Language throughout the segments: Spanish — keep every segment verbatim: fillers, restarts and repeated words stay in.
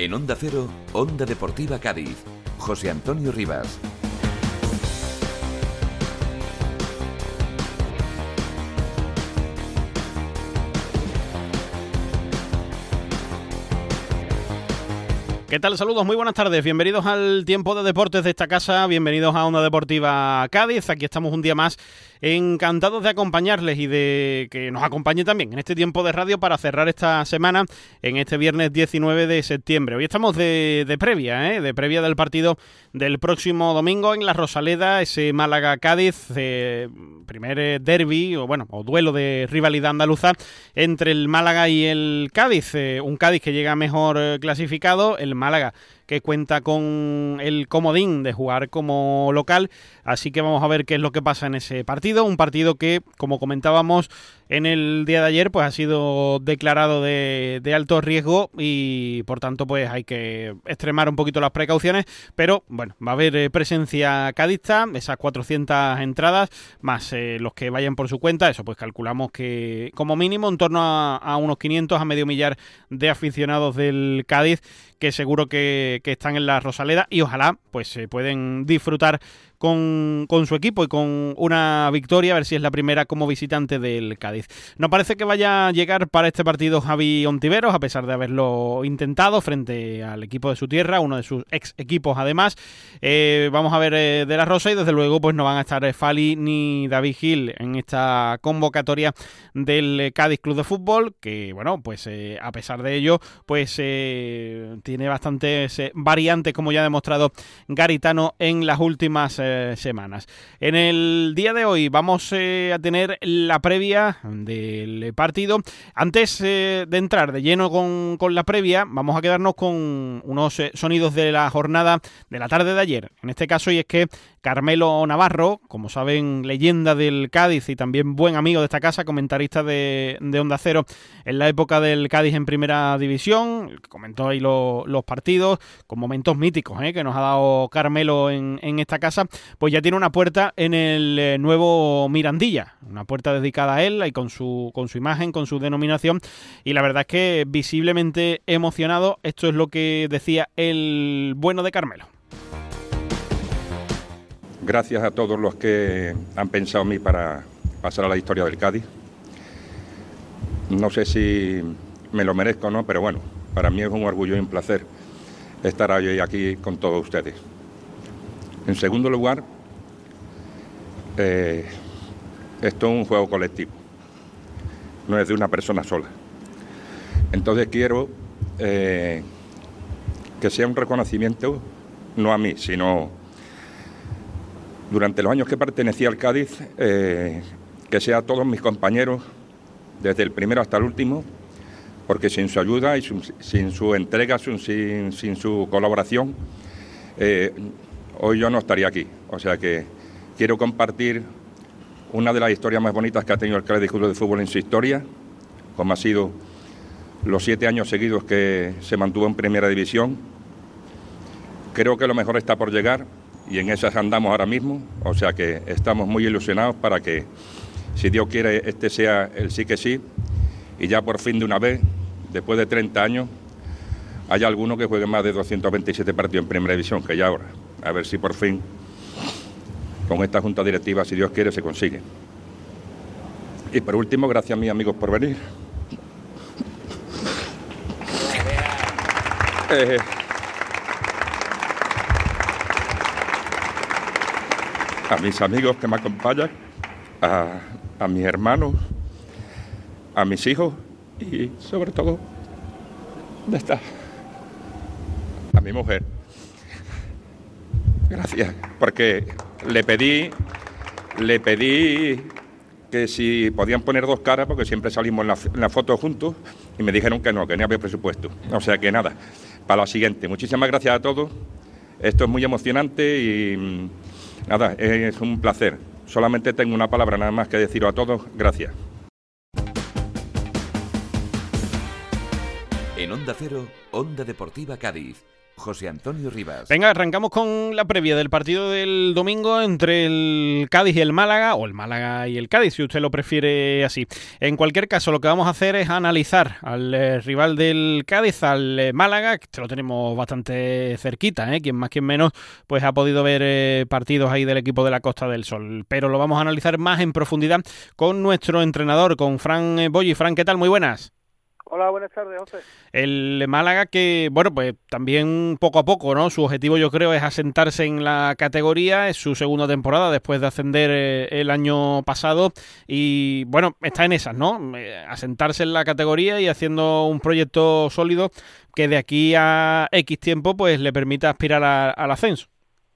En Onda Cero, Onda Deportiva Cádiz. José Antonio Rivas. ¿Qué tal? Saludos, muy buenas tardes. Bienvenidos al tiempo de deportes de esta casa. Bienvenidos a Onda Deportiva Cádiz. Aquí estamos un día más, encantados de acompañarles y de que nos acompañe también en este tiempo de radio para cerrar esta semana en este viernes diecinueve de septiembre. Hoy estamos de, de previa, ¿eh? de previa del partido del próximo domingo en la Rosaleda, ese Málaga-Cádiz, eh, primer derbi o bueno, o duelo de rivalidad andaluza entre el Málaga y el Cádiz. Eh, un Cádiz que llega mejor eh, clasificado, el Málaga que cuenta con el comodín de jugar como local, así que vamos a ver qué es lo que pasa en ese partido, un partido que, como comentábamos en el día de ayer, pues ha sido declarado de, de alto riesgo y por tanto pues hay que extremar un poquito las precauciones, pero bueno, va a haber presencia cadista, esas cuatrocientas entradas, más eh, los que vayan por su cuenta, eso pues calculamos que como mínimo en torno a, a unos quinientos, a medio millar de aficionados del Cádiz, que seguro que, que están en la Rosaleda y ojalá pues se pueden disfrutar con, con su equipo y con una victoria, a ver si es la primera como visitante del Cádiz. No parece que vaya a llegar para este partido Javi Ontiveros, a pesar de haberlo intentado frente al equipo de su tierra, uno de sus ex equipos además. Eh, vamos a ver eh, de la Rosa y desde luego pues no van a estar Fali ni David Gil en esta convocatoria del Cádiz Club de Fútbol, que bueno, pues eh, a pesar de ello, pues eh, tiene bastantes eh, variantes, como ya ha demostrado Garitano en las últimas eh, semanas. En el día de hoy vamos eh, a tener la previa del partido. Antes eh, de entrar de lleno con, con la previa, vamos a quedarnos con unos eh, sonidos de la jornada de la tarde de ayer. En este caso, y es que Carmelo Navarro, como saben, leyenda del Cádiz y también buen amigo de esta casa, comentarista de, de Onda Cero en la época del Cádiz en Primera División, comentó ahí lo, los partidos con momentos míticos eh, que nos ha dado Carmelo en, en esta casa, pues ya tiene una puerta en el eh, nuevo Mirandilla, una puerta dedicada a él y con su, con su imagen, con su denominación, y la verdad es que visiblemente emocionado. Esto es lo que decía el bueno de Carmelo. Gracias a todos los que han pensado en mí para pasar a la historia del Cádiz. No sé si me lo merezco o no, pero bueno, para mí es un orgullo y un placer estar hoy aquí con todos ustedes. En segundo lugar, eh, esto es un juego colectivo, no es de una persona sola. Entonces quiero eh, que sea un reconocimiento, no a mí, sino durante los años que pertenecía al Cádiz, eh, que sea a todos mis compañeros, desde el primero hasta el último, porque sin su ayuda y su, sin su entrega, sin, sin, sin su colaboración, eh, hoy yo no estaría aquí. O sea que quiero compartir una de las historias más bonitas que ha tenido el Cádiz Club de Fútbol en su historia, como ha sido los siete años seguidos que se mantuvo en Primera División. Creo que lo mejor está por llegar y en esas andamos ahora mismo, o sea que estamos muy ilusionados para que, si Dios quiere, este sea el sí que sí, y ya por fin de una vez, después de treinta años, haya alguno que juegue más de doscientos veintisiete partidos en Primera División, que ya ahora, a ver si por fin, con esta junta directiva, si Dios quiere, se consigue. Y por último, gracias a mis amigos por venir. Eh, a mis amigos que me acompañan, a, a mis hermanos, a mis hijos y sobre todo, ¿dónde está? A mi mujer. Gracias, porque le pedí, le pedí que si podían poner dos caras, porque siempre salimos en la, en la foto juntos, y me dijeron que no, que no había presupuesto. O sea que nada, para la siguiente. Muchísimas gracias a todos. Esto es muy emocionante y nada, es un placer. Solamente tengo una palabra nada más que deciros a todos. Gracias. En Onda Cero, Onda Deportiva Cádiz, José Antonio Rivas. Venga, arrancamos con la previa del partido del domingo entre el Cádiz y el Málaga, o el Málaga y el Cádiz, si usted lo prefiere así. En cualquier caso, lo que vamos a hacer es analizar al eh, rival del Cádiz, al eh, Málaga, que lo tenemos bastante cerquita, ¿eh? Quien más, quien menos, pues ha podido ver eh, partidos ahí del equipo de la Costa del Sol. Pero lo vamos a analizar más en profundidad con nuestro entrenador, con Fran eh, Bolli. Fran, ¿qué tal? Muy buenas. Hola, buenas tardes, José. El Málaga que, bueno, pues también poco a poco, ¿no? Su objetivo, yo creo, es asentarse en la categoría. Es su segunda temporada después de ascender eh, el año pasado y, bueno, está en esas, ¿no? Eh, asentarse en la categoría y haciendo un proyecto sólido que de aquí a X tiempo pues le permita aspirar a, al ascenso.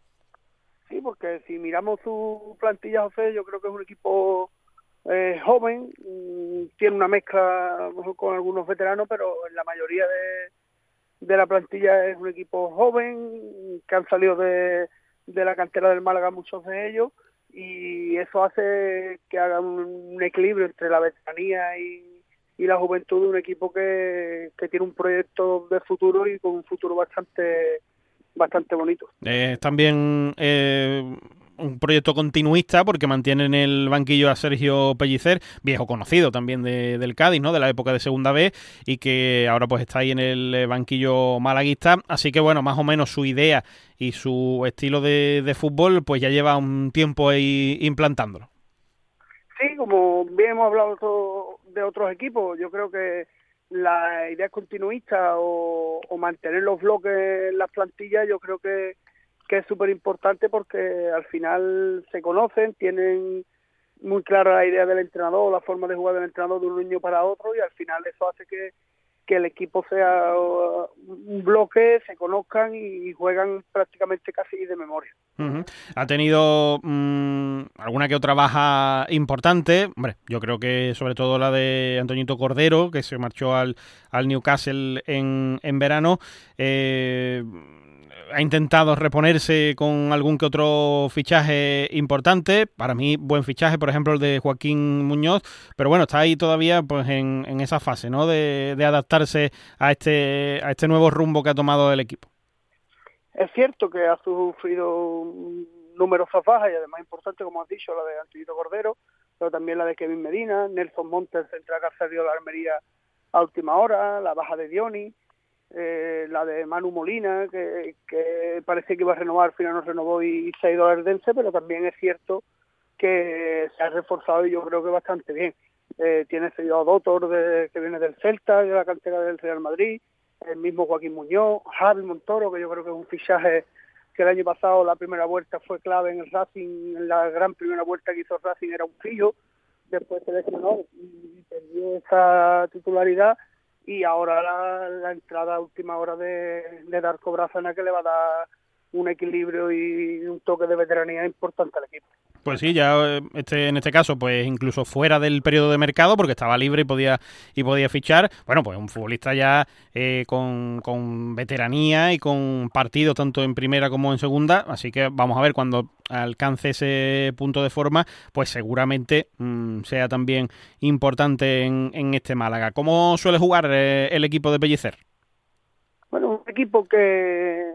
Sí, porque si miramos su plantilla, José, yo creo que es un equipo eh, joven, tiene una mezcla con algunos veteranos, pero en la mayoría de, de la plantilla es un equipo joven, que han salido de, de la cantera del Málaga muchos de ellos, y eso hace que haga un, un equilibrio entre la veteranía y, y la juventud de un equipo que, que tiene un proyecto de futuro y con un futuro bastante bastante bonito. Eh, también eh, un proyecto continuista porque mantiene en el banquillo a Sergio Pellicer, viejo conocido también de, del Cádiz, ¿no? De la época de Segunda B, y que ahora pues está ahí en el banquillo malaguista, así que bueno, más o menos su idea y su estilo de, de fútbol pues ya lleva un tiempo ahí implantándolo. Sí, como bien hemos hablado de otros equipos, yo creo que la idea continuista o, o mantener los bloques en las plantillas, yo creo que, que es súper importante porque al final se conocen, tienen muy clara la idea del entrenador, la forma de jugar del entrenador de un año para otro, y al final eso hace que, que el equipo sea un bloque, se conozcan y juegan prácticamente casi de memoria. Uh-huh. Ha tenido mmm, alguna que otra baja importante, hombre, yo creo que sobre todo la de Antoñito Cordero, que se marchó al, al Newcastle en, en verano. eh, ha intentado reponerse con algún que otro fichaje importante, para mí buen fichaje, por ejemplo el de Joaquín Muñoz, pero bueno, está ahí todavía pues en, en esa fase, ¿no? de, de adaptarse a este, a este nuevo rumbo que ha tomado el equipo. Es cierto que ha sufrido numerosas bajas y además importante, como has dicho, la de Antoñito Cordero, pero también la de Kevin Medina, Nelson Montes, central que salió de la Almería a última hora, la baja de Dioni, eh, la de Manu Molina, que, que parece que iba a renovar, al final no renovó y se ha ido al Erdense, pero también es cierto que se ha reforzado y yo creo que bastante bien. Eh, tiene seguido a Dotor, de, que viene del Celta, de la cantera del Real Madrid, el mismo Joaquín Muñoz, Javi Montoro, que yo creo que es un fichaje que el año pasado la primera vuelta fue clave en el Racing, en la gran primera vuelta que hizo el Racing era un fijo, después se lesionó y perdió esa titularidad, y ahora la, la entrada a última hora de, de Darko Brazana, que le va a dar un equilibrio y un toque de veteranía importante al equipo. Pues sí, ya este, en este caso, pues incluso fuera del periodo de mercado, porque estaba libre y podía y podía fichar. Bueno, pues un futbolista ya eh, con, con veteranía y con partido tanto en primera como en segunda. Así que vamos a ver cuando alcance ese punto de forma, pues seguramente mmm, sea también importante en, en este Málaga. ¿Cómo suele jugar eh, el equipo de Pellicer? Bueno, un equipo que...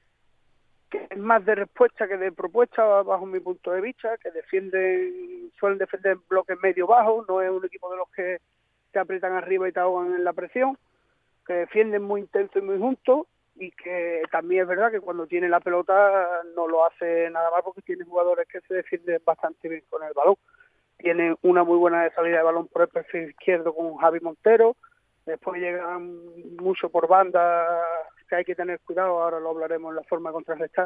que es más de respuesta que de propuesta bajo mi punto de vista, que defienden, suelen defender en bloques medio bajos, no es un equipo de los que te aprietan arriba y te ahogan en la presión, que defienden muy intenso y muy juntos, y que también es verdad que cuando tiene la pelota no lo hace nada más porque tiene jugadores que se defienden bastante bien con el balón. Tiene una muy buena salida de balón por el perfil izquierdo con Javi Montero, después llegan mucho por banda, que hay que tener cuidado, ahora lo hablaremos en la forma de contrarrestar,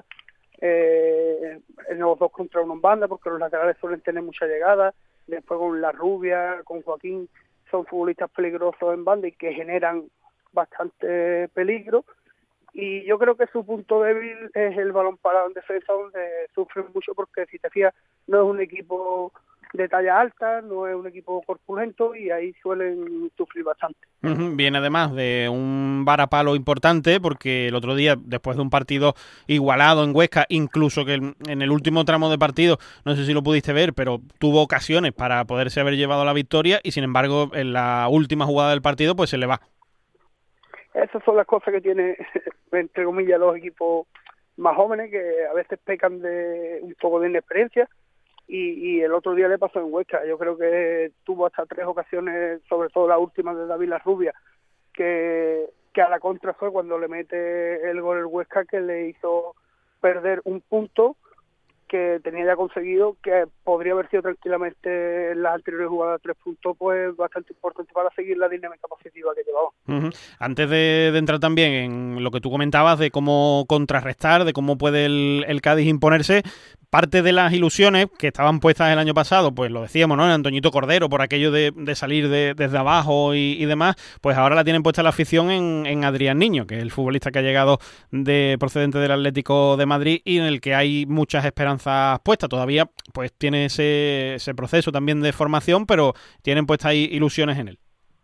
eh, en los dos contra uno en banda, porque los laterales suelen tener mucha llegada, después con La Rubia, con Joaquín, son futbolistas peligrosos en banda y que generan bastante peligro, y yo creo que su punto débil es el balón parado en defensa, donde sufren mucho, porque si te fijas, no es un equipo de talla alta, no es un equipo corpulento y ahí suelen sufrir bastante. Uh-huh. Viene además de un varapalo importante porque el otro día, después de un partido igualado en Huesca, incluso que en el último tramo de partido, no sé si lo pudiste ver, pero tuvo ocasiones para poderse haber llevado la victoria y sin embargo en la última jugada del partido pues se le va. esas son las cosas que tiene, entre comillas, los equipos más jóvenes, que a veces pecan de un poco de inexperiencia, y, y el otro día le pasó en Huesca. Yo creo que tuvo hasta tres ocasiones, sobre todo la última de David Larrubia, que, que a la contra fue cuando le mete el gol el Huesca, que le hizo perder un punto que tenía ya conseguido, que podría haber sido tranquilamente en las anteriores jugadas tres puntos, pues bastante importante para seguir la dinámica positiva que llevaba. Uh-huh. Antes de, de entrar también en lo que tú comentabas de cómo contrarrestar, de cómo puede el, el Cádiz imponerse, parte de las ilusiones que estaban puestas el año pasado, pues lo decíamos, ¿no? En Antoñito Cordero, por aquello de, de salir de, desde abajo y, y demás, pues ahora la tienen puesta la afición en, en Adrián Niño, que es el futbolista que ha llegado de procedente del Atlético de Madrid y en el que hay muchas esperanzas puestas. Todavía pues tiene ese, ese proceso también de formación, pero tienen puestas ahí ilusiones en él.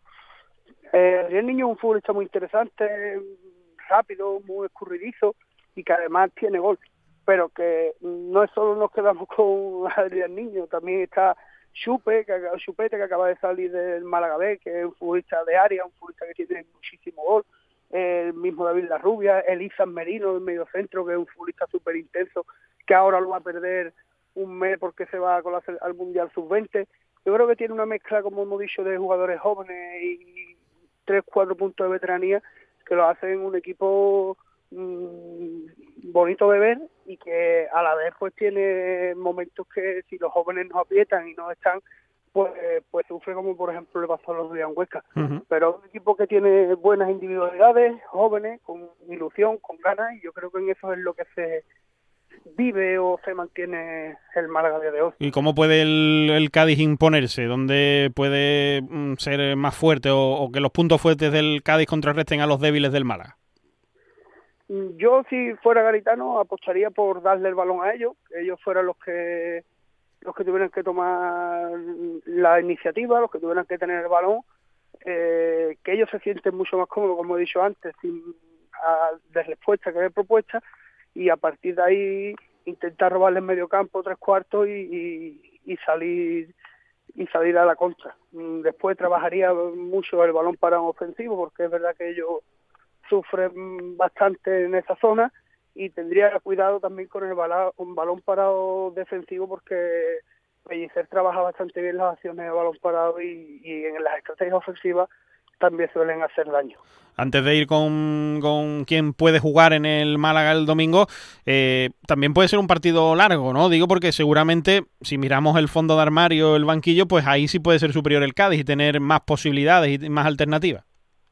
Eh, Adrián Niño es un futbolista muy interesante, rápido, muy escurridizo y que además tiene gol. Pero que no es solo nos quedamos con Adrián Niño, también está Chupe, que, Chupete, que acaba de salir del Málaga B, que es un futbolista de área, un futbolista que tiene muchísimo gol, el mismo David Larrubia, Elizas Merino del medio centro, que es un futbolista súper intenso, que ahora lo va a perder un mes porque se va con la, al Mundial sub veinte. Yo creo que tiene una mezcla, como hemos dicho, de jugadores jóvenes y tres, cuatro puntos de veteranía, que lo hacen un equipo bonito de ver y que a la vez pues tiene momentos que si los jóvenes nos aprietan y no están, pues pues sufre, como por ejemplo le pasó a los de Huesca. Uh-huh. Pero un equipo que tiene buenas individualidades, jóvenes, con ilusión, con ganas, y yo creo que en eso es lo que se vive o se mantiene el Málaga de hoy. ¿Y cómo puede el, el Cádiz imponerse? ¿Dónde puede mm, ser más fuerte o, o que los puntos fuertes del Cádiz contrarresten a los débiles del Málaga? Yo, si fuera garitano, apostaría por darle el balón a ellos, que ellos fueran los que los que tuvieran que tomar la iniciativa, los que tuvieran que tener el balón, eh, que ellos se sienten mucho más cómodos, como he dicho antes, sin a, de respuesta que de propuesta, y a partir de ahí intentar robarles medio campo, tres cuartos y, y, y salir y salir a la contra. Después trabajaría mucho el balón parado ofensivo, porque es verdad que ellos sufren bastante en esa zona, y tendría cuidado también con el balón, un balón parado defensivo, porque Pellicer trabaja bastante bien las acciones de balón parado y, y en las estrategias ofensivas también suelen hacer daño. Antes de ir con, con quién puede jugar en el Málaga el domingo, eh, también puede ser un partido largo, ¿no? Digo porque seguramente si miramos el fondo de armario, el banquillo, pues ahí sí puede ser superior el Cádiz y tener más posibilidades y más alternativas.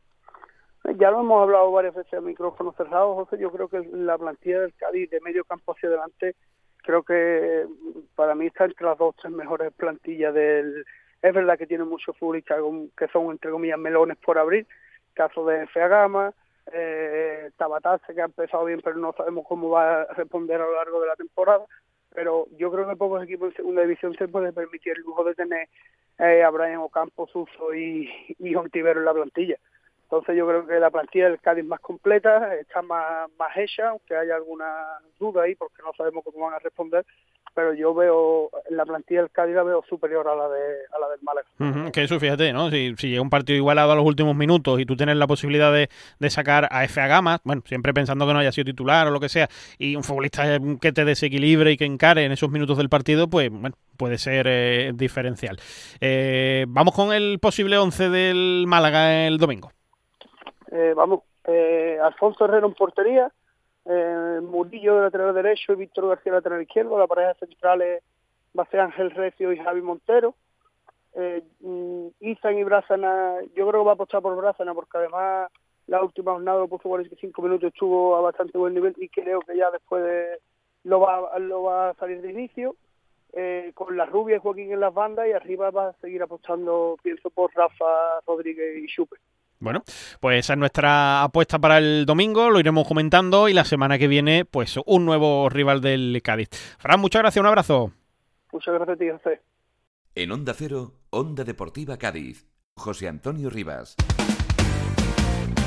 Ya lo hemos hablado varias veces a micrófono cerrado, José. Yo creo que la plantilla del Cádiz de medio campo hacia adelante, creo que para mí está entre las dos o tres mejores plantillas del... Es verdad que tiene muchos futbolistas que son, entre comillas, melones por abrir, caso de Fea Gama, eh, Tabatase, que ha empezado bien, pero no sabemos cómo va a responder a lo largo de la temporada. Pero yo creo que pocos equipos en segunda división se pueden permitir el lujo de tener eh, a Brian Ocampo, Suso y, y Ontivero en la plantilla. Entonces yo creo que la plantilla del Cádiz más completa, está más, más hecha, aunque haya alguna duda ahí porque no sabemos cómo van a responder, pero yo veo la plantilla del Cádiz la veo superior a la de a la del Málaga. Uh-huh, que eso, fíjate, ¿no? Si, si llega un partido igualado a los últimos minutos y tú tienes la posibilidad de, de sacar a F A Gama, bueno, siempre pensando que no haya sido titular o lo que sea, y un futbolista que te desequilibre y que encare en esos minutos del partido, pues bueno, puede ser eh, diferencial. Eh, vamos con el posible once del Málaga el domingo. Eh, vamos, eh, Alfonso Herrero en portería, eh, Murillo de lateral derecho y Víctor García lateral izquierdo. La pareja central va a ser Ángel Recio y Javi Montero. Eh, Izan y Brázana, yo creo que va a apostar por Brázana, porque además la última jornada lo puso cuarenta y cinco minutos, estuvo a bastante buen nivel y creo que ya después de, lo, va, lo va a salir de inicio. Eh, con la Rubia y Joaquín en las bandas, y arriba va a seguir apostando, pienso, por Rafa, Rodríguez y Chupe. Bueno, pues esa es nuestra apuesta para el domingo, lo iremos comentando y la semana que viene, pues un nuevo rival del Cádiz. Fran, muchas gracias, un abrazo. Muchas gracias a ti, José. En Onda Cero, Onda Deportiva Cádiz, José Antonio Rivas.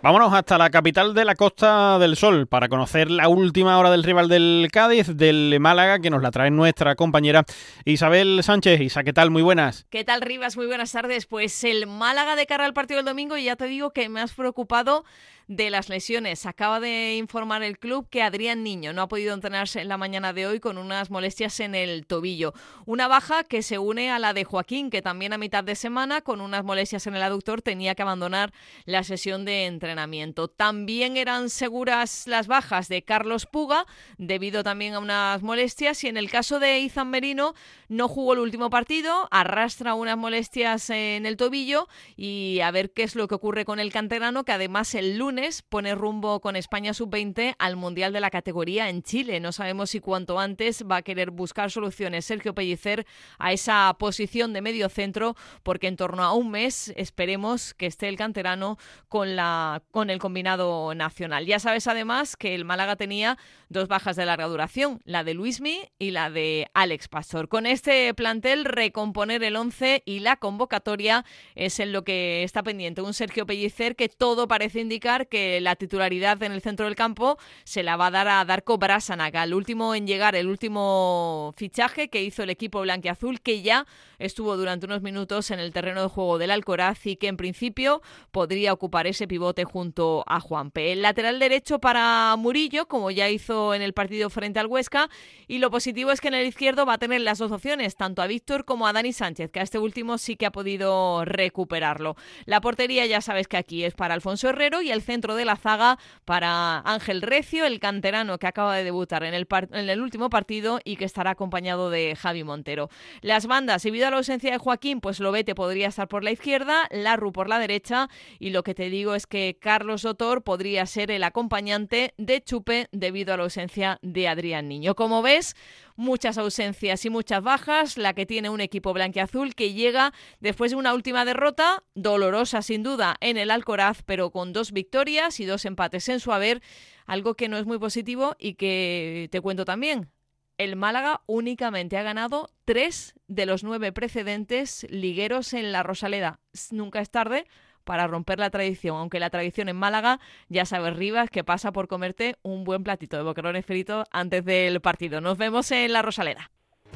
Vámonos hasta la capital de la Costa del Sol para conocer la última hora del rival del Cádiz, del Málaga, que nos la trae nuestra compañera Isabel Sánchez. Isa, ¿qué tal? Muy buenas. ¿Qué tal, Rivas? Muy buenas tardes. Pues el Málaga de cara al partido del domingo, y ya te digo que me has preocupado de las lesiones. Acaba de informar el club que Adrián Niño no ha podido entrenarse en la mañana de hoy con unas molestias en el tobillo. Una baja que se une a la de Joaquín, que también a mitad de semana, con unas molestias en el aductor, tenía que abandonar la sesión de entrenamiento. También eran seguras las bajas de Carlos Puga, debido también a unas molestias, y en el caso de Izan Merino no jugó el último partido, arrastra unas molestias en el tobillo, y a ver qué es lo que ocurre con el canterano, que además el lunes pone rumbo con España sub veinte al Mundial de la categoría en Chile. No sabemos si cuanto antes va a querer buscar soluciones Sergio Pellicer a esa posición de medio centro, porque en torno a un mes esperemos que esté el canterano con, la, con el combinado nacional. Ya sabes además que el Málaga tenía dos bajas de larga duración, la de Luismi y la de Alex Pastor. Con este plantel, recomponer el once y la convocatoria es en lo que está pendiente un Sergio Pellicer que todo parece indicar que la titularidad en el centro del campo se la va a dar a Darko Brasanaga, el último en llegar, el último fichaje que hizo el equipo blanquiazul, que ya estuvo durante unos minutos en el terreno de juego del Alcoraz y que en principio podría ocupar ese pivote junto a Juanpe. El lateral derecho para Murillo, como ya hizo en el partido frente al Huesca, y lo positivo es que en el izquierdo va a tener las dos opciones, tanto a Víctor como a Dani Sánchez, que a este último sí que ha podido recuperarlo. La portería ya sabes que aquí es para Alfonso Herrero, y el centro de la zaga para Ángel Recio, el canterano que acaba de debutar en el, par- en el último partido y que estará acompañado de Javi Montero. Las bandas, debido a la ausencia de Joaquín, pues Lobete podría estar por la izquierda, Larru por la derecha, y lo que te digo es que Carlos Sotor podría ser el acompañante de Chupe debido a la ausencia de Adrián Niño. Como ves, muchas ausencias y muchas bajas, la que tiene un equipo blanquiazul que llega después de una última derrota, dolorosa sin duda en el Alcoraz, pero con dos victorias y dos empates en su haber, algo que no es muy positivo y que te cuento también. El Málaga únicamente ha ganado tres de los nueve precedentes ligueros en la Rosaleda. Nunca es tarde para romper la tradición, aunque la tradición en Málaga, ya sabes, Rivas, que pasa por comerte un buen platito de boquerones fritos antes del partido. Nos vemos en la Rosaleda.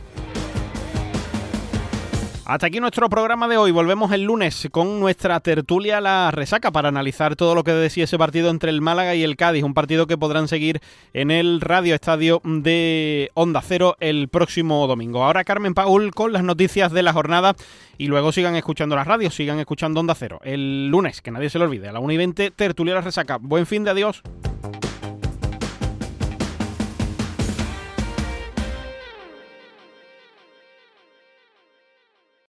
Hasta aquí nuestro programa de hoy. Volvemos el lunes con nuestra tertulia La Resaca para analizar todo lo que decía ese partido entre el Málaga y el Cádiz. Un partido que podrán seguir en el Radio Estadio de Onda Cero el próximo domingo. Ahora Carmen Paul con las noticias de la jornada y luego sigan escuchando las radios, sigan escuchando Onda Cero. El lunes, que nadie se lo olvide, a la una y veinte, tertulia La Resaca. Buen fin de adiós.